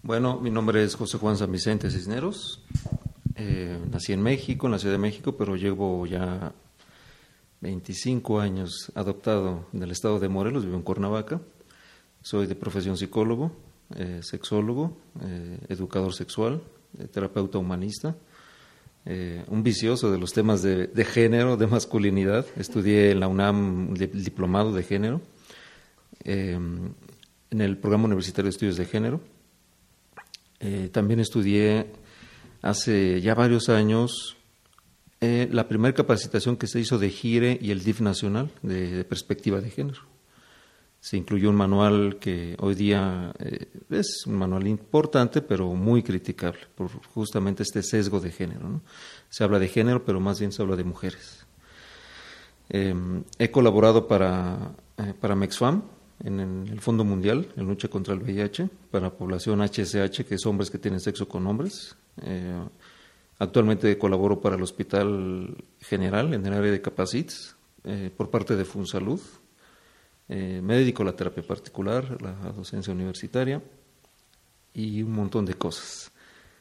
Bueno, mi nombre es José Juan San Vicente Cisneros. Nací en México, en la Ciudad de México, pero llevo ya 25 años adoptado del estado de Morelos, vivo en Cuernavaca. Soy de profesión psicólogo, sexólogo, educador sexual, terapeuta humanista, un vicioso de los temas de género, de masculinidad. Estudié en la UNAM el diplomado de género, en el programa universitario de estudios de género. También estudié hace ya varios años la primera capacitación que se hizo de GIRE y el DIF nacional de perspectiva de género. Se incluyó un manual que hoy día es un manual importante, pero muy criticable por justamente este sesgo de género, ¿no? Se habla de género, pero más bien se habla de mujeres. He colaborado para MEXFAM, en el Fondo Mundial en lucha contra el VIH, para población HSH, que es hombres que tienen sexo con hombres. Actualmente colaboro para el Hospital General en el área de Capacits, por parte de FunSalud. Me dedico a la terapia particular, la docencia universitaria y un montón de cosas.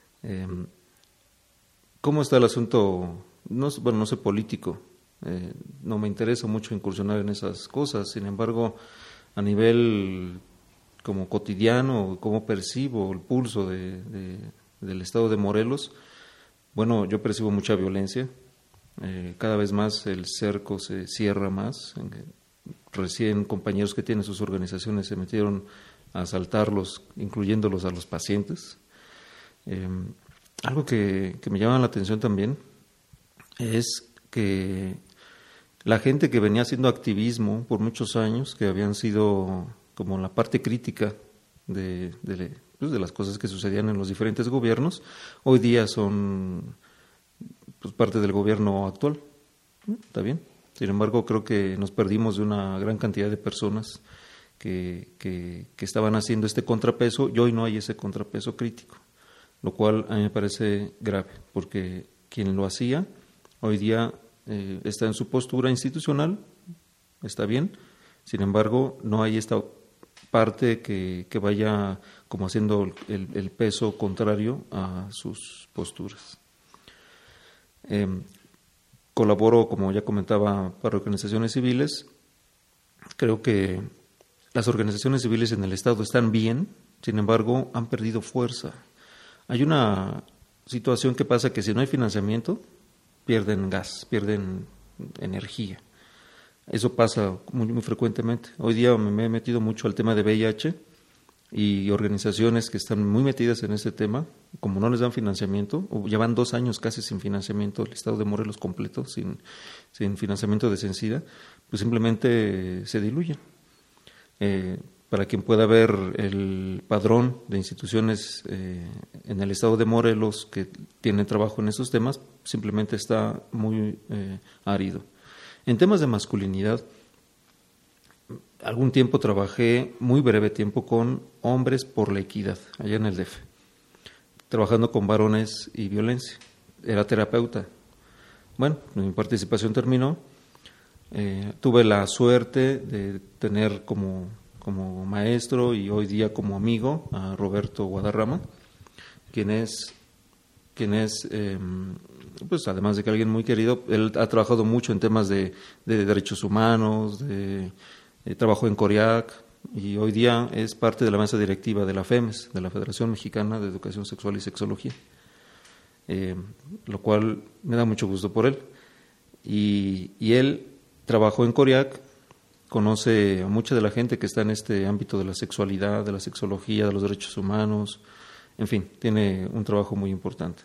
¿Cómo está el asunto? No sé político, no me interesa mucho incursionar en esas cosas, sin embargo, a nivel como cotidiano, cómo percibo el pulso del estado de Morelos, bueno, yo percibo mucha violencia, cada vez más el cerco se cierra más. Recién compañeros que tienen sus organizaciones se metieron a asaltarlos, incluyéndolos a los pacientes. Algo que me llama la atención también es que la gente que venía haciendo activismo por muchos años, que habían sido como la parte crítica de las cosas que sucedían en los diferentes gobiernos, hoy día son parte del gobierno actual. ¿Está bien? Sin embargo, creo que nos perdimos de una gran cantidad de personas que estaban haciendo este contrapeso y hoy no hay ese contrapeso crítico, lo cual a mí me parece grave, porque quien lo hacía hoy día está en su postura institucional, está bien, sin embargo no hay esta parte que vaya como haciendo el peso contrario a sus posturas. Colaboro, como ya comentaba, para organizaciones civiles. Creo que las organizaciones civiles en el Estado están bien, sin embargo han perdido fuerza. Hay una situación que pasa que si no hay financiamiento, pierden gas, pierden energía. Eso pasa muy frecuentemente. Hoy día me he metido mucho al tema de VIH y organizaciones que están muy metidas en este tema, como no les dan financiamiento, o llevan 2 años casi sin financiamiento, el estado de Morelos completo, sin financiamiento de Cencida, pues simplemente se diluyen. Para quien pueda ver el padrón de instituciones en el estado de Morelos que tienen trabajo en esos temas, simplemente está muy árido. En temas de masculinidad, algún tiempo trabajé, muy breve tiempo, con Hombres por la Equidad, allá en el DF, trabajando con varones y violencia. Era terapeuta. Bueno, mi participación terminó. Tuve la suerte de tener como maestro y hoy día como amigo a Roberto Guadarrama, quien es pues además de que alguien muy querido, él ha trabajado mucho en temas de derechos humanos, trabajó en CORIAC y hoy día es parte de la mesa directiva de la FEMES, de la Federación Mexicana de Educación Sexual y Sexología, lo cual me da mucho gusto por él. Y él trabajó en CORIAC, conoce a mucha de la gente que está en este ámbito de la sexualidad, de la sexología, de los derechos humanos, en fin, tiene un trabajo muy importante.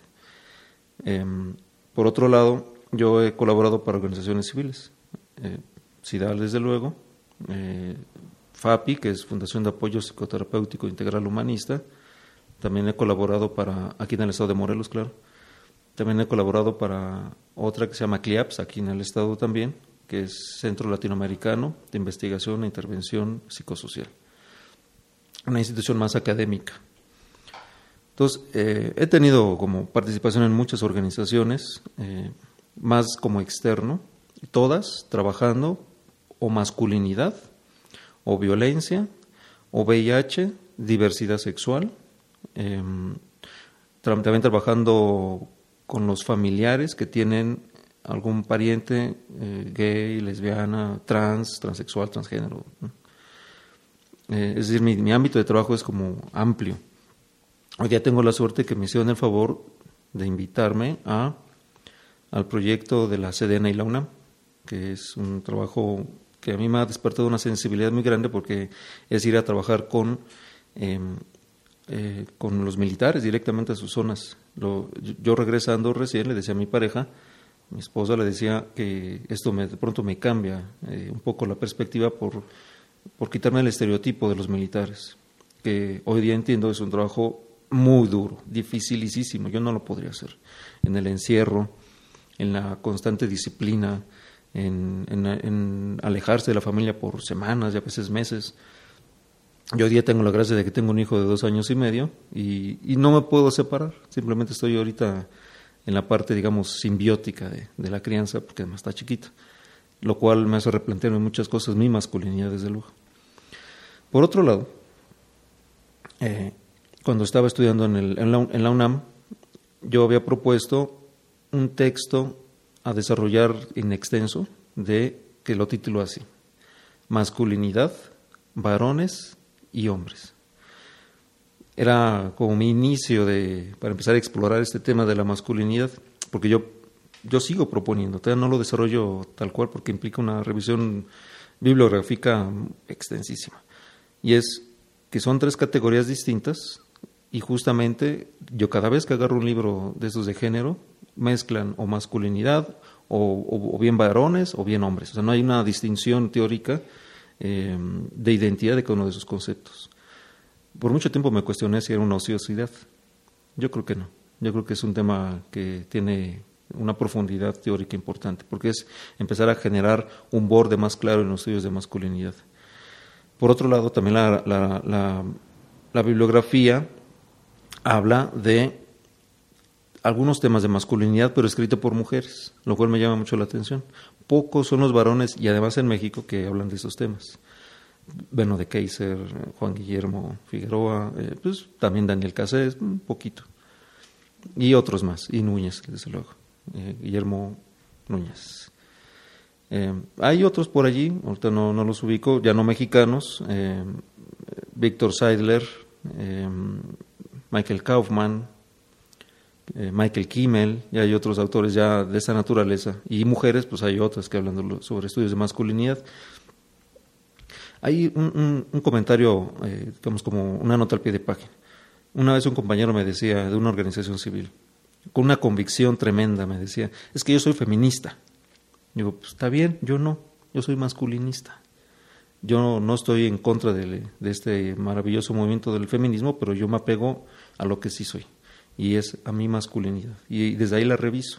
Por otro lado, yo he colaborado para organizaciones civiles, CIDAL desde luego, FAPI, que es Fundación de Apoyo Psicoterapéutico Integral Humanista. También he colaborado aquí en el estado de Morelos, claro. También he colaborado para otra que se llama CLIAPS, aquí en el estado también, que es Centro Latinoamericano de Investigación e Intervención Psicosocial, una institución más académica. Entonces, he tenido como participación en muchas organizaciones, más como externo, todas trabajando o masculinidad, o violencia, o VIH, diversidad sexual, también trabajando con los familiares que tienen algún pariente gay, lesbiana, transexual, transgénero, ¿no? Es decir, mi ámbito de trabajo es como amplio. Hoy día tengo la suerte que me hicieron el favor de invitarme al proyecto de la CDN y la UNAM, que es un trabajo que a mí me ha despertado una sensibilidad muy grande, porque es ir a trabajar con los militares directamente a sus zonas. Yo regresando recién le decía a mi pareja, mi esposa, le decía que esto de pronto me cambia un poco la perspectiva por quitarme el estereotipo de los militares, que hoy día entiendo es un trabajo muy duro, dificilísimo. Yo no lo podría hacer. En el encierro, en la constante disciplina, en alejarse de la familia por semanas y a veces meses. Yo hoy día tengo la gracia de que tengo un hijo de 2 años y medio y no me puedo separar. Simplemente estoy ahorita en la parte, digamos, simbiótica de la crianza, porque además está chiquita, lo cual me hace replantearme muchas cosas, mi masculinidad, desde luego. Por otro lado, cuando estaba estudiando en la UNAM, yo había propuesto un texto a desarrollar in extenso, que lo titulo así: Masculinidad, varones y hombres. Era como mi inicio para empezar a explorar este tema de la masculinidad, porque yo sigo proponiendo, todavía no lo desarrollo tal cual porque implica una revisión bibliográfica extensísima. Y es que son 3 categorías distintas, y justamente yo cada vez que agarro un libro de esos de género, mezclan o masculinidad o bien varones o bien hombres. O sea, no hay una distinción teórica de identidad de cada uno de esos conceptos. Por mucho tiempo me cuestioné si era una ociosidad. Yo creo que no. Yo creo que es un tema que tiene una profundidad teórica importante, porque es empezar a generar un borde más claro en los estudios de masculinidad. Por otro lado, también la bibliografía habla de algunos temas de masculinidad, pero escrito por mujeres, lo cual me llama mucho la atención. Pocos son los varones, y además en México, que hablan de esos temas. Beno de Keyser, Juan Guillermo Figueroa, pues también Daniel Cassés, un poquito. Y otros más, y Núñez, desde luego, Guillermo Núñez. Hay otros por allí, ahorita no los ubico, ya no mexicanos, Víctor Seidler, Michael Kaufman, Michael Kimmel, y hay otros autores ya de esa naturaleza, y mujeres, pues hay otras que hablan sobre estudios de masculinidad. Hay un comentario, digamos como una nota al pie de página. Una vez un compañero me decía, de una organización civil, con una convicción tremenda, me decía: es que yo soy feminista. Digo, pues está bien, yo no, yo soy masculinista. Yo no estoy en contra de este maravilloso movimiento del feminismo, pero yo me apego a lo que sí soy, y es a mi masculinidad, y desde ahí la reviso.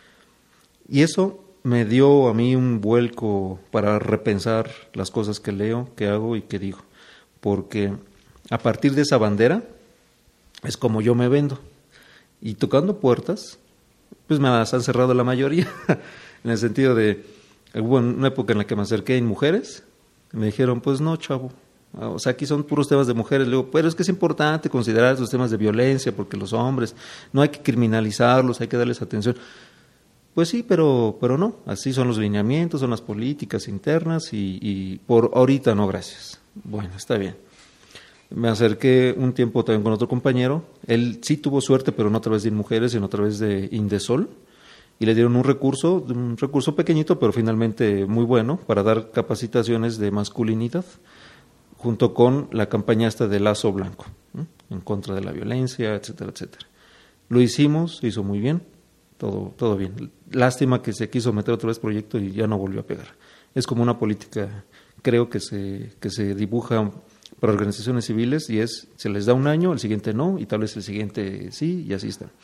Y eso me dio a mí un vuelco para repensar las cosas que leo, que hago y que digo, porque a partir de esa bandera es como yo me vendo, y tocando puertas, pues me las han cerrado la mayoría, en el sentido de, hubo una época en la que me acerqué en mujeres, me dijeron, pues no, chavo, o sea, aquí son puros temas de mujeres. Le digo, pero es que es importante considerar esos temas de violencia, porque los hombres, no hay que criminalizarlos, hay que darles atención. Pues sí, pero no, así son los lineamientos, son las políticas internas, y por ahorita no, gracias. Bueno, está bien. Me acerqué un tiempo también con otro compañero, él sí tuvo suerte, pero no a través de Mujeres, sino a través de Indesol, y le dieron un recurso pequeñito, pero finalmente muy bueno, para dar capacitaciones de masculinidad, junto con la campaña esta de Lazo Blanco, ¿no?, en contra de la violencia, etcétera, etcétera. Lo hicimos, se hizo muy bien, todo bien. Lástima que se quiso meter otra vez proyecto y ya no volvió a pegar. Es como una política, creo que se dibuja para organizaciones civiles, y se les da un año, el siguiente no, y tal vez el siguiente sí, y así está.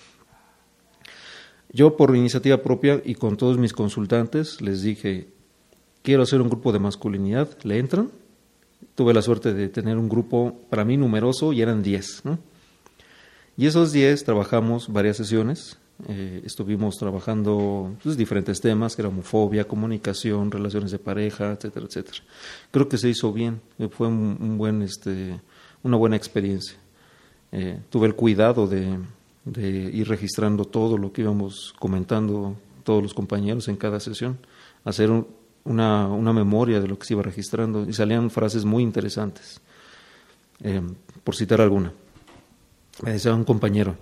Yo, por iniciativa propia y con todos mis consultantes, les dije, quiero hacer un grupo de masculinidad, ¿le entran? Tuve la suerte de tener un grupo para mí numeroso, y eran 10, ¿no? Y esos 10 trabajamos varias sesiones, estuvimos trabajando pues, diferentes temas, que era homofobia, comunicación, relaciones de pareja, etcétera, etcétera. Creo que se hizo bien, fue una buena experiencia. tuve el cuidado de ir registrando todo lo que íbamos comentando todos los compañeros en cada sesión, hacer una memoria de lo que se iba registrando y salían frases muy interesantes. Por citar alguna, me decía un compañero,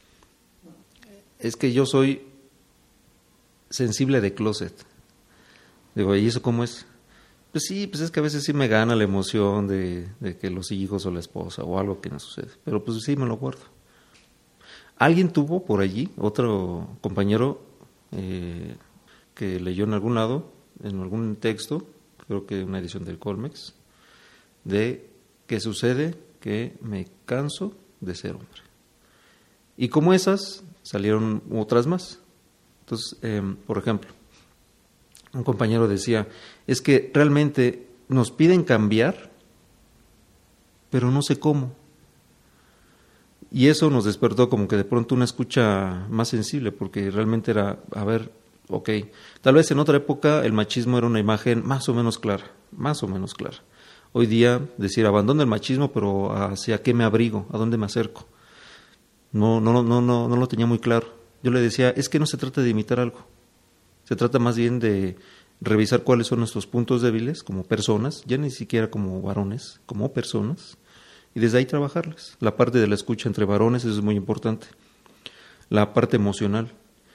es que yo soy sensible de closet. Digo, ¿y eso cómo es? Pues sí, pues es que a veces sí me gana la emoción de que los hijos o la esposa o algo que no sucede, pero pues sí me lo guardo. Alguien tuvo por allí, otro compañero que leyó en algún lado, en algún texto, creo que una edición del Colmex, de que sucede que me canso de ser hombre. Y como esas, salieron otras más. Entonces, por ejemplo, un compañero decía, es que realmente nos piden cambiar, pero no sé cómo. Y eso nos despertó como que de pronto una escucha más sensible, porque realmente era, a ver, ok, tal vez en otra época el machismo era una imagen más o menos clara. Hoy día decir, abandono el machismo, pero ¿hacia qué me abrigo? ¿A dónde me acerco? No lo tenía muy claro. Yo le decía, es que no se trata de imitar algo, se trata más bien de revisar cuáles son nuestros puntos débiles como personas, ya ni siquiera como varones, como personas, y desde ahí trabajarlas. La parte de la escucha entre varones, eso es muy importante. La parte emocional,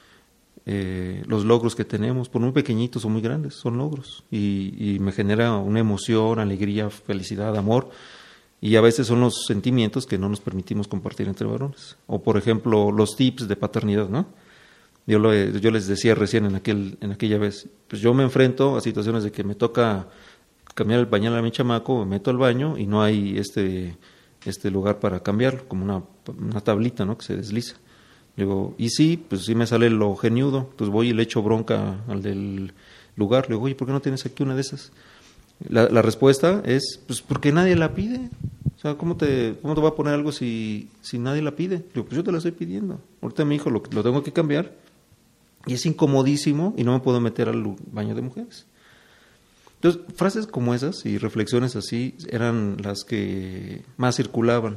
los logros que tenemos, por muy pequeñitos o muy grandes, son logros, y me genera una emoción, alegría, felicidad, amor, y a veces son los sentimientos que no nos permitimos compartir entre varones. O por ejemplo, los tips de paternidad, ¿no? Yo les decía recién en aquella vez, pues yo me enfrento a situaciones de que me toca cambiar el pañal a mi chamaco, me meto al baño y no hay este lugar para cambiarlo, como una tablita, ¿no?, que se desliza. Digo, y sí, pues sí me sale lo geniudo, pues voy y le echo bronca al del lugar. Le digo, oye, ¿por qué no tienes aquí una de esas? La respuesta es, pues porque nadie la pide. O sea, ¿cómo te va a poner algo si nadie la pide? Le digo, pues yo te la estoy pidiendo. Ahorita mi hijo lo tengo que cambiar y es incomodísimo y no me puedo meter al baño de mujeres. Entonces, frases como esas y reflexiones así eran las que más circulaban.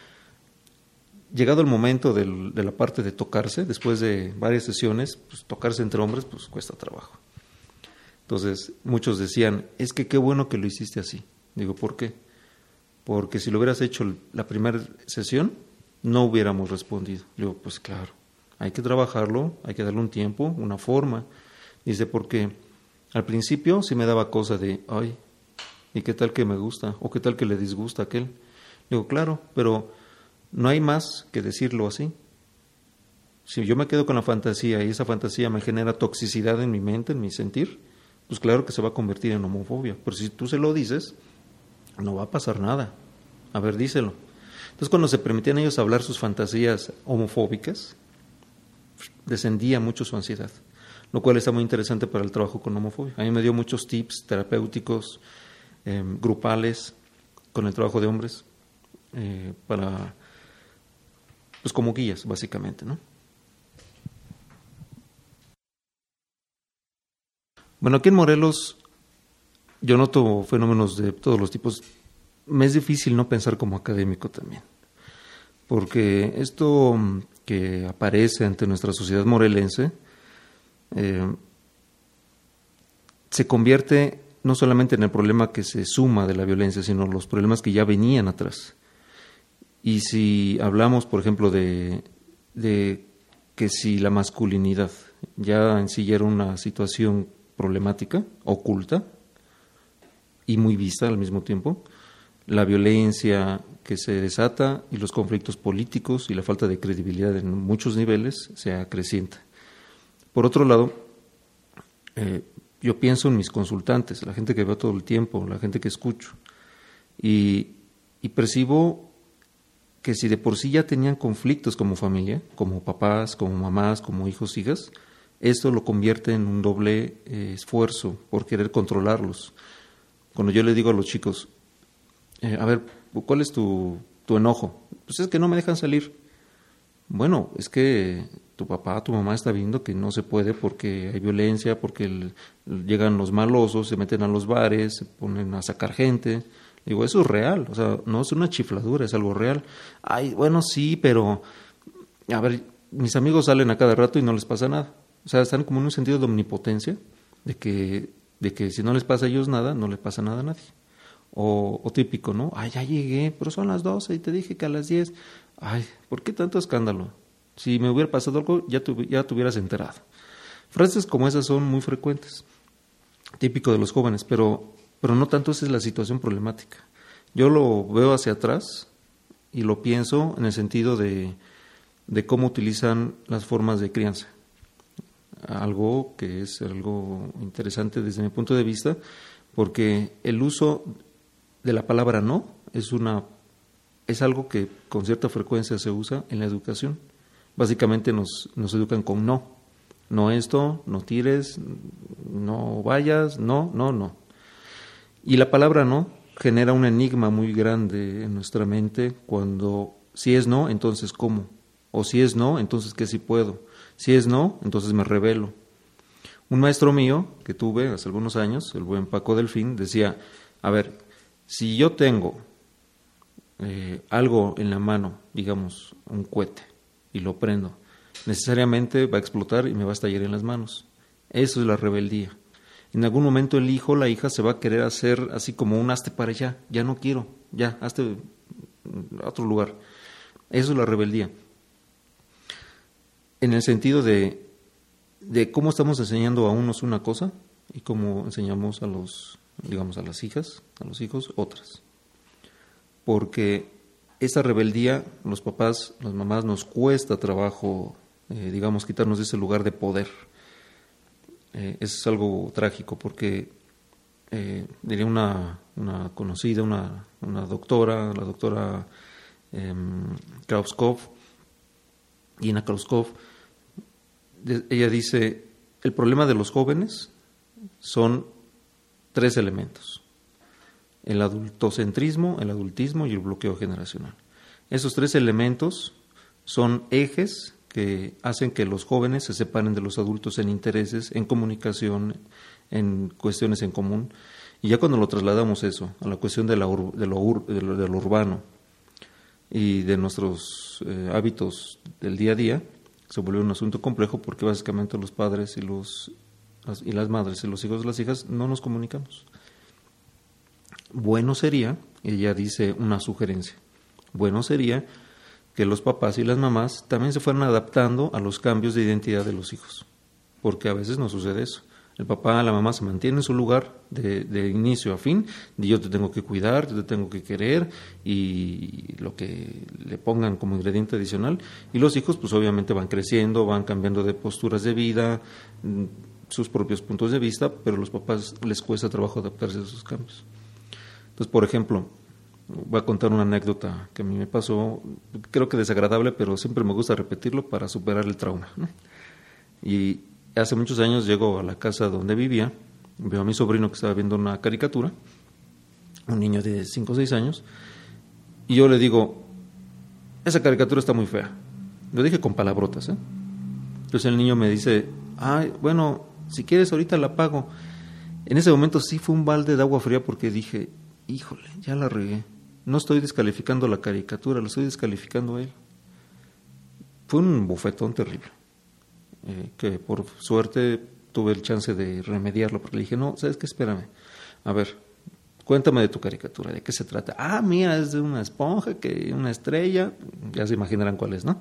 Llegado el momento de la parte de tocarse, después de varias sesiones, pues tocarse entre hombres, pues cuesta trabajo. Entonces, muchos decían, es que qué bueno que lo hiciste así. Digo, ¿por qué? Porque si lo hubieras hecho la primera sesión, no hubiéramos respondido. Digo, pues claro, hay que trabajarlo, hay que darle un tiempo, una forma. Dice, porque al principio sí me daba cosa de, ay, ¿y qué tal que me gusta? ¿O qué tal que le disgusta a aquel? Digo, claro, pero no hay más que decirlo así. Si yo me quedo con la fantasía y esa fantasía me genera toxicidad en mi mente, en mi sentir, pues claro que se va a convertir en homofobia. Pero si tú se lo dices, no va a pasar nada. A ver, díselo. Entonces, cuando se permitían ellos hablar sus fantasías homofóbicas, descendía mucho su ansiedad, lo cual está muy interesante para el trabajo con homofobia. A mí me dio muchos tips terapéuticos, grupales, con el trabajo de hombres, para, pues como guías, básicamente, ¿no? Bueno, aquí en Morelos yo noto fenómenos de todos los tipos. Me es difícil no pensar como académico también, porque esto que aparece ante nuestra sociedad morelense se convierte no solamente en el problema que se suma de la violencia, sino los problemas que ya venían atrás. Y si hablamos, por ejemplo, de que si la masculinidad ya en sí era una situación problemática, oculta y muy vista al mismo tiempo, la violencia que se desata y los conflictos políticos y la falta de credibilidad en muchos niveles se acrecienta. Por otro lado, yo pienso en mis consultantes, la gente que veo todo el tiempo, la gente que escucho, y percibo que si de por sí ya tenían conflictos como familia, como papás, como mamás, como hijos, hijas, esto lo convierte en un doble esfuerzo por querer controlarlos. Cuando yo le digo a los chicos, a ver, ¿cuál es tu enojo? Pues es que no me dejan salir. Bueno, es que tu papá, tu mamá está viendo que no se puede porque hay violencia, porque llegan los malosos, se meten a los bares, se ponen a sacar gente, Digo, eso es real, o sea, no es una chifladura, es algo real. Ay, bueno, sí, pero, a ver, mis amigos salen a cada rato y no les pasa nada. O sea, están como en un sentido de omnipotencia, de que si no les pasa a ellos nada, no le pasa nada a nadie. O típico, ¿no? Ay, ya llegué, pero son las 12 y te dije que a las 10. Ay, ¿por qué tanto escándalo? Si me hubiera pasado algo, ya te hubieras enterado. Frases como esas son muy frecuentes, típico de los jóvenes, pero no tanto esa es la situación problemática. Yo lo veo hacia atrás y lo pienso en el sentido de cómo utilizan las formas de crianza. Algo que es algo interesante desde mi punto de vista, porque el uso de la palabra no es algo que con cierta frecuencia se usa en la educación. Básicamente nos educan con no. No esto, no tires, no vayas, no, no, no. Y la palabra no genera un enigma muy grande en nuestra mente cuando si es no, entonces ¿cómo? O si es no, entonces ¿qué sí puedo? Si es no, entonces me rebelo. Un maestro mío que tuve hace algunos años, el buen Paco Delfín, decía, a ver, si yo tengo algo en la mano, digamos, un cohete, y lo prendo, necesariamente va a explotar y me va a estallar en las manos. Eso es la rebeldía. En algún momento el hijo o la hija se va a querer hacer así como un hazte para allá, ya no quiero, ya, hazte a otro lugar. Eso es la rebeldía. En el sentido de cómo estamos enseñando a unos una cosa y cómo enseñamos a a las hijas, a los hijos, otras. Porque esa rebeldía, los papás, las mamás, nos cuesta trabajo, quitarnos de ese lugar de poder. Eso es algo trágico porque diría una conocida, una doctora, la doctora Krauskopf, Ina Krauskopf, ella dice, el problema de los jóvenes son 3 elementos: el adultocentrismo, el adultismo y el bloqueo generacional. Esos 3 elementos son ejes que hacen que los jóvenes se separen de los adultos en intereses, en comunicación, en cuestiones en común. Y ya cuando lo trasladamos eso a la cuestión de lo urbano y de nuestros hábitos del día a día, se vuelve un asunto complejo porque básicamente los padres y las madres y los hijos y las hijas no nos comunicamos. Bueno sería, ella dice una sugerencia, bueno sería que los papás y las mamás también se fueran adaptando a los cambios de identidad de los hijos, porque a veces no sucede eso. El papá, la mamá se mantiene en su lugar de inicio a fin, de yo te tengo que cuidar, yo te tengo que querer y lo que le pongan como ingrediente adicional, y los hijos pues obviamente van creciendo, van cambiando de posturas de vida, sus propios puntos de vista, pero a los papás les cuesta trabajo adaptarse a esos cambios. Entonces, por ejemplo, voy a contar una anécdota que a mí me pasó, creo que desagradable, pero siempre me gusta repetirlo para superar el trauma, ¿no? Y hace muchos años llego a la casa donde vivía, veo a mi sobrino que estaba viendo una caricatura, un niño de 5 o 6 años, y yo le digo, esa caricatura está muy fea. Lo dije con palabrotas, ¿eh? Entonces el niño me dice, ay, bueno, si quieres ahorita la apago. En ese momento sí fue un balde de agua fría porque dije, híjole, ya la regué. No estoy descalificando la caricatura, lo estoy descalificando a él. Fue un bofetón terrible, que por suerte tuve el chance de remediarlo, porque le dije, no, ¿sabes qué? Espérame, a ver, cuéntame de tu caricatura, ¿de qué se trata? Ah, mía, es de una esponja, una estrella, ya se imaginarán cuál es, ¿no?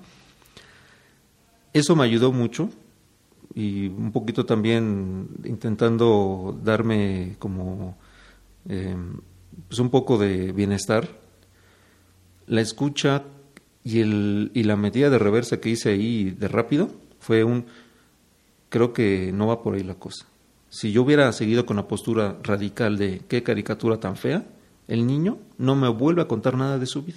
Eso me ayudó mucho y un poquito también intentando darme como pues un poco de bienestar. La escucha y la medida de reversa que hice ahí de rápido fue creo que no va por ahí la cosa. Si yo hubiera seguido con la postura radical de qué caricatura tan fea, el niño no me vuelve a contar nada de su vida.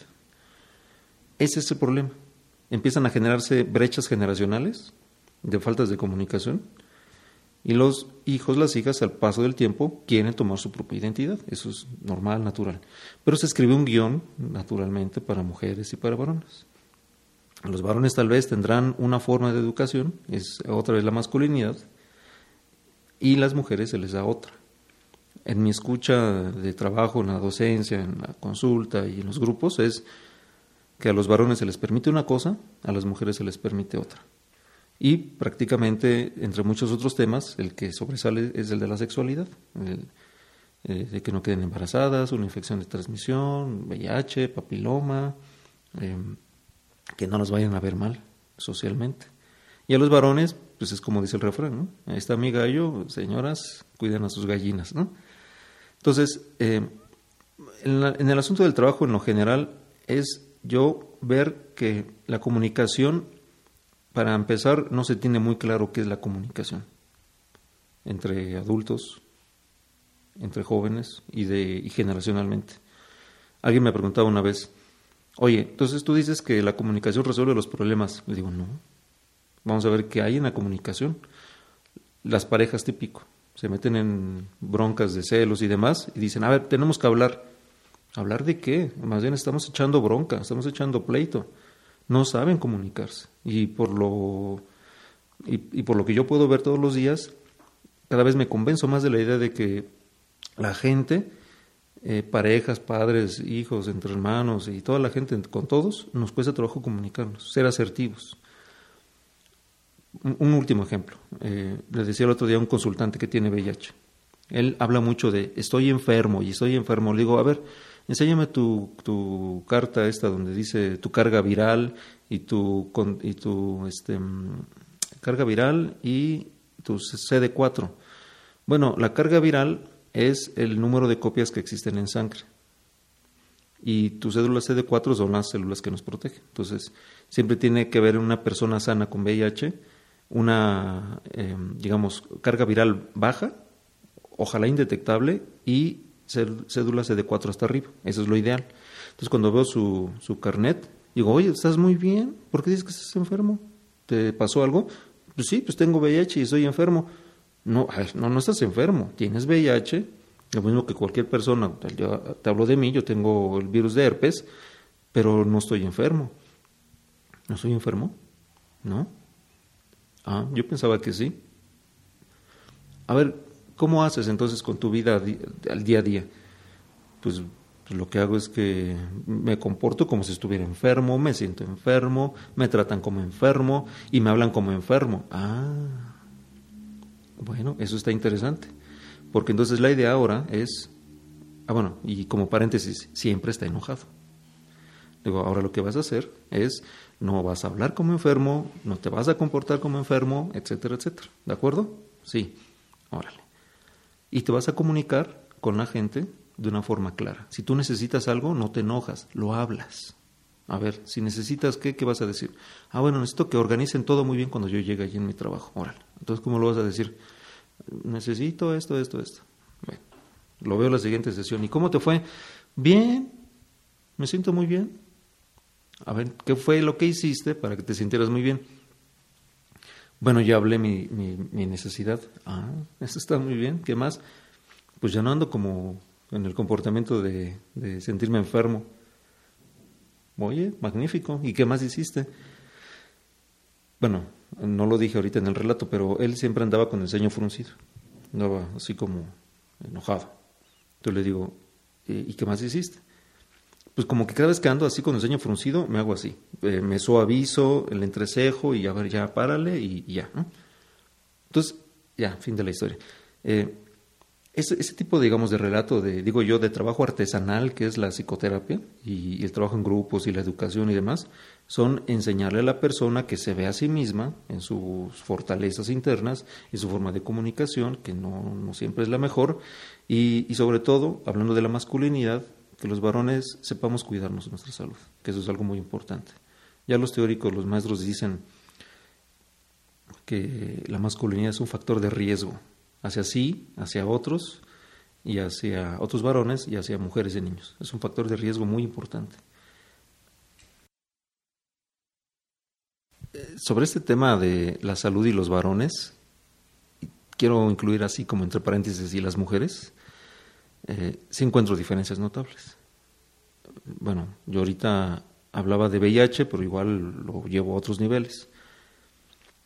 Ese es el problema. Empiezan a generarse brechas generacionales de faltas de comunicación y los hijos, las hijas, al paso del tiempo quieren tomar su propia identidad. Eso es normal, natural. Pero se escribe un guión, naturalmente, para mujeres y para varones. Los varones tal vez tendrán una forma de educación, es otra vez la masculinidad, y las mujeres se les da otra. en mi escucha de trabajo, en la docencia, en la consulta y en los grupos, es que a los varones se les permite una cosa, a las mujeres se les permite otra. Y prácticamente, entre muchos otros temas, el que sobresale es el de la sexualidad, de que no queden embarazadas, una infección de transmisión, VIH, papiloma, que no nos vayan a ver mal socialmente. Y a los varones, pues es como dice el refrán, ¿no? Ahí está mi gallo, señoras, cuiden a sus gallinas, ¿no? Entonces, en el asunto del trabajo en lo general es yo ver que la comunicación, para empezar, no se tiene muy claro qué es la comunicación entre adultos, entre jóvenes y generacionalmente. Alguien me preguntaba una vez, oye, entonces tú dices que la comunicación resuelve los problemas. Le digo, no. Vamos a ver qué hay en la comunicación. Las parejas típico se meten en broncas de celos y demás y dicen, a ver, tenemos que hablar. ¿Hablar de qué? Más bien estamos echando bronca, estamos echando pleito. No saben comunicarse. Y por lo que yo puedo ver todos los días, cada vez me convenzo más de la idea de que la gente, parejas, padres, hijos, entre hermanos y toda la gente, con todos, nos cuesta trabajo comunicarnos, ser asertivos. Un último ejemplo. Le decía el otro día a un consultante que tiene VIH. Él habla mucho de estoy enfermo y estoy enfermo. Le digo, a ver, enséñame tu carta esta donde dice tu carga viral y tu carga viral y tu CD4. Bueno, la carga viral es el número de copias que existen en sangre. Y tu cédula CD4 son las células que nos protegen. Entonces, siempre tiene que haber una persona sana con VIH, una, carga viral baja, ojalá indetectable, y cédula CD4 hasta arriba. Eso es lo ideal. Entonces, cuando veo su carnet, digo, oye, ¿estás muy bien? ¿Por qué dices que estás enfermo? ¿Te pasó algo? Pues sí, pues tengo VIH y estoy enfermo. No, no estás enfermo. Tienes VIH, lo mismo que cualquier persona. Yo te hablo de mí, yo tengo el virus de herpes, pero no estoy enfermo. ¿No estoy enfermo? ¿No? Yo pensaba que sí. A ver, ¿cómo haces entonces con tu vida al día a día? Pues lo que hago es que me comporto como si estuviera enfermo, me siento enfermo, me tratan como enfermo y me hablan como enfermo. Bueno, eso está interesante, porque entonces la idea ahora es, y como paréntesis, siempre está enojado. Digo, ahora lo que vas a hacer es, no vas a hablar como enfermo, no te vas a comportar como enfermo, etcétera, etcétera. ¿De acuerdo? Sí, órale. Y te vas a comunicar con la gente de una forma clara. Si tú necesitas algo, no te enojas, lo hablas. A ver, si necesitas ¿qué vas a decir? Bueno, necesito que organicen todo muy bien cuando yo llegue allí en mi trabajo. Órale. Entonces, ¿cómo lo vas a decir? Necesito esto. Bueno, lo veo en la siguiente sesión. ¿Y cómo te fue? Bien, me siento muy bien. A ver, ¿qué fue lo que hiciste para que te sintieras muy bien? Bueno, ya hablé mi necesidad. Eso está muy bien. ¿Qué más? Pues ya no ando como en el comportamiento de sentirme enfermo. Oye, magnífico. ¿Y qué más hiciste? Bueno, no lo dije ahorita en el relato, pero él siempre andaba con el ceño fruncido. Andaba así como enojado. Entonces le digo, ¿y qué más hiciste? Pues como que cada vez que ando así con el ceño fruncido, me hago así. Me suavizo el entrecejo y a ver, ya párale y ya, ¿no? Entonces, ya, fin de la historia. Ese tipo, digamos, de relato, de trabajo artesanal, que es la psicoterapia, y el trabajo en grupos y la educación y demás, son enseñarle a la persona que se ve a sí misma en sus fortalezas internas y su forma de comunicación, que no siempre es la mejor, y sobre todo, hablando de la masculinidad, que los varones sepamos cuidarnos de nuestra salud, que eso es algo muy importante. Ya los teóricos, los maestros dicen que la masculinidad es un factor de riesgo hacia sí, hacia otros y hacia otros varones y hacia mujeres y niños. Es un factor de riesgo muy importante. Sobre este tema de la salud y los varones, quiero incluir así como entre paréntesis y las mujeres, sí encuentro diferencias notables. Bueno, yo ahorita hablaba de VIH, pero igual lo llevo a otros niveles.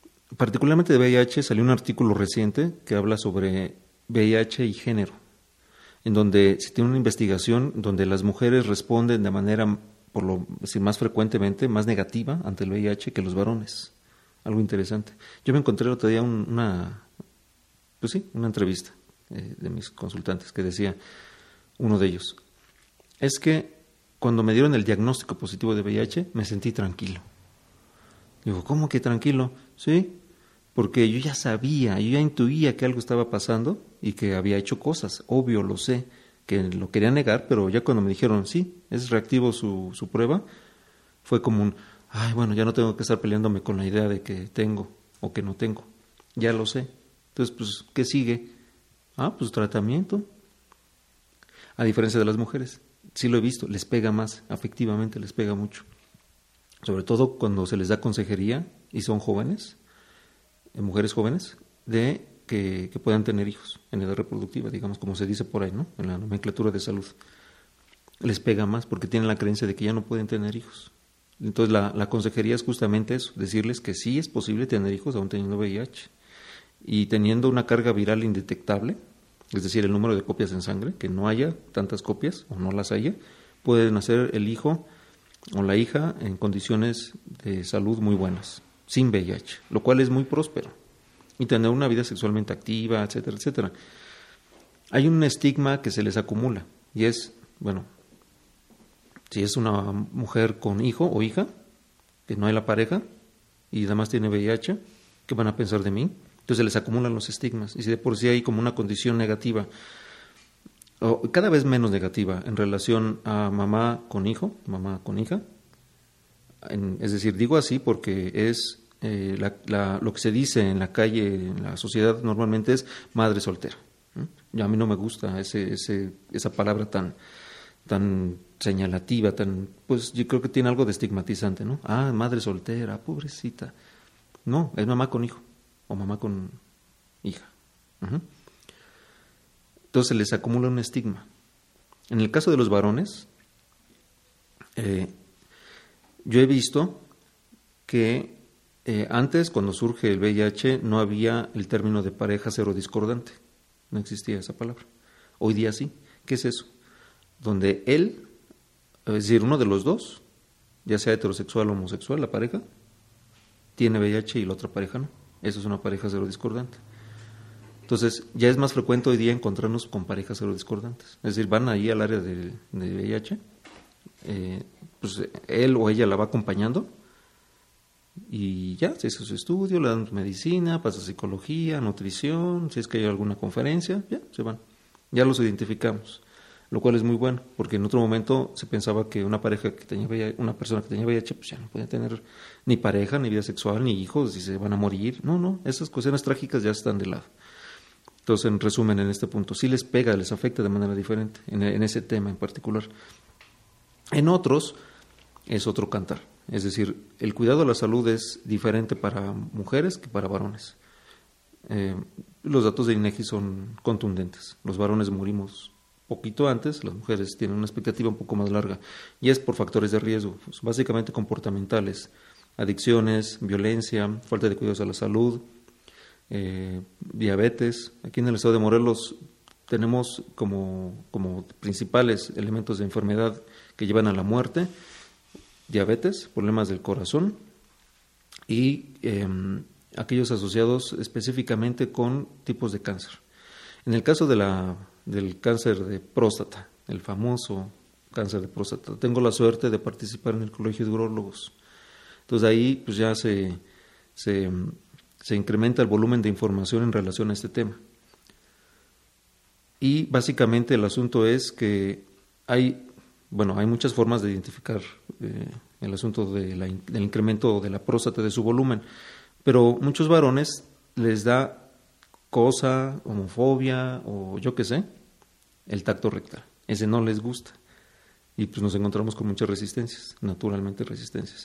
Particularmente de VIH salió un artículo reciente que habla sobre VIH y género. en donde se tiene una investigación donde las mujeres responden de manera, más frecuentemente, más negativa ante el VIH que los varones. Algo interesante. Yo me encontré el otro día una entrevista de mis consultantes que decía uno de ellos, es que cuando me dieron el diagnóstico positivo de VIH me sentí tranquilo. Digo, ¿cómo que tranquilo? Sí, porque yo ya sabía, yo ya intuía que algo estaba pasando y que había hecho cosas, obvio, lo sé, que lo quería negar, pero ya cuando me dijeron, sí, es reactivo su prueba, fue como un, ay, bueno, ya no tengo que estar peleándome con la idea de que tengo o que no tengo, ya lo sé. Entonces, pues, ¿qué sigue? Pues tratamiento. A diferencia de las mujeres, sí lo he visto, les pega más, afectivamente les pega mucho. Sobre todo cuando se les da consejería y son jóvenes, mujeres jóvenes, de que puedan tener hijos en edad reproductiva, digamos, como se dice por ahí, ¿no? En la nomenclatura de salud. Les pega más porque tienen la creencia de que ya no pueden tener hijos. Entonces la consejería es justamente eso, decirles que sí es posible tener hijos aún teniendo VIH. Y teniendo una carga viral indetectable, es decir, el número de copias en sangre, que no haya tantas copias o no las haya, puede nacer el hijo o la hija en condiciones de salud muy buenas, sin VIH, lo cual es muy próspero, y tener una vida sexualmente activa, etcétera, etcétera. Hay un estigma que se les acumula, y es, bueno, si es una mujer con hijo o hija, que no hay la pareja, y además tiene VIH, ¿qué van a pensar de mí? Entonces se les acumulan los estigmas, y si de por sí hay como una condición negativa, o cada vez menos negativa, en relación a mamá con hijo, mamá con hija, es decir, digo así porque es lo que se dice en la calle, en la sociedad normalmente es madre soltera. Y a mí no me gusta esa palabra tan señalativa, pues yo creo que tiene algo de estigmatizante, ¿no? Madre soltera, pobrecita. No, es mamá con hijo o mamá con hija. Entonces les acumula un estigma. En el caso de los varones, yo he visto que antes, cuando surge el VIH, no había el término de pareja serodiscordante. No existía esa palabra. Hoy día sí. ¿Qué es eso? Donde él, es decir, uno de los dos, ya sea heterosexual o homosexual, la pareja, tiene VIH y la otra pareja no. Eso es una pareja serodiscordante. Entonces, ya es más frecuente hoy día encontrarnos con parejas serodiscordantes. Es decir, van ahí al área de VIH, pues él o ella la va acompañando y ya, se hace su estudio, le dan medicina, pasa psicología, nutrición, si es que hay alguna conferencia, ya, se van. Ya los identificamos, lo cual es muy bueno, porque en otro momento se pensaba que una pareja que tenía VIH, una persona que tenía VIH, pues ya no podía tener ni pareja, ni vida sexual, ni hijos, y se van a morir. No, esas cuestiones trágicas ya están de lado. Entonces, en resumen, en este punto, sí les pega, les afecta de manera diferente, en ese tema en particular. En otros, es otro cantar. Es decir, el cuidado de la salud es diferente para mujeres que para varones. Los datos de INEGI son contundentes. Los varones morimos poquito antes, las mujeres tienen una expectativa un poco más larga, y es por factores de riesgo, pues, básicamente comportamentales, adicciones, violencia, falta de cuidados a la salud, diabetes. Aquí en el estado de Morelos tenemos como principales elementos de enfermedad que llevan a la muerte: diabetes, problemas del corazón y aquellos asociados específicamente con tipos de cáncer. En el caso del cáncer de próstata, el famoso cáncer de próstata, tengo la suerte de participar en el Colegio de Urólogos. Entonces ahí pues ya se incrementa el volumen de información en relación a este tema. Y básicamente el asunto es que hay muchas formas de identificar el asunto del incremento de la próstata, de su volumen, pero muchos varones les da cosa, homofobia o yo qué sé, el tacto rectal. Ese no les gusta y pues nos encontramos con muchas resistencias, naturalmente resistencias.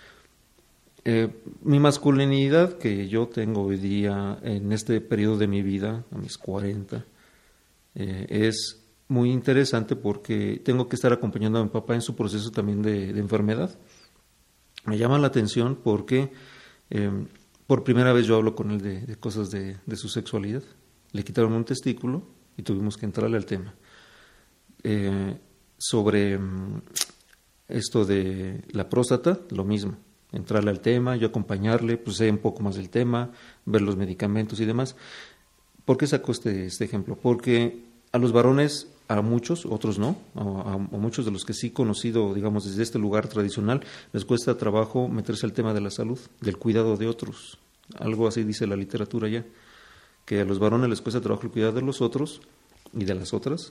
Mi masculinidad que yo tengo hoy día en este periodo de mi vida, a mis 40, es muy interesante porque tengo que estar acompañando a mi papá en su proceso también de enfermedad. Me llama la atención porque por primera vez yo hablo con él de cosas de su sexualidad. Le quitaron un testículo y tuvimos que entrarle al tema. sobre esto de la próstata, lo mismo. Entrarle al tema, yo acompañarle, pues sé un poco más del tema, ver los medicamentos y demás. ¿Por qué saco este ejemplo? Porque a los varones, a muchos, otros no, a muchos de los que sí he conocido, digamos, desde este lugar tradicional, les cuesta trabajo meterse al tema de la salud, del cuidado de otros. Algo así dice la literatura ya, que a los varones les cuesta trabajo el cuidado de los otros y de las otras.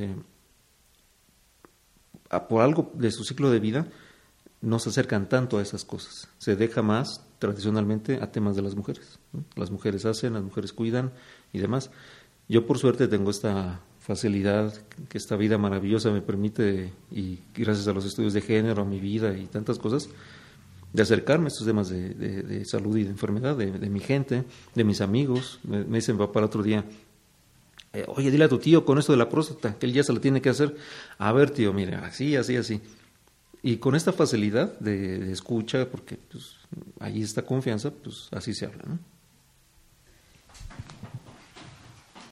Por algo de su ciclo de vida, no se acercan tanto a esas cosas. Se deja más tradicionalmente a temas de las mujeres, ¿no? Las mujeres hacen, las mujeres cuidan y demás. Yo por suerte tengo esta facilidad que esta vida maravillosa me permite, y gracias a los estudios de género, a mi vida y tantas cosas, de acercarme a estos temas de salud y de enfermedad, de mi gente, de mis amigos. Me dicen, va para otro día, oye, dile a tu tío con esto de la próstata, que él ya se la tiene que hacer. A ver, tío, mira, así, así, así. Y con esta facilidad de escucha, porque pues, ahí está confianza, pues así se habla, ¿no?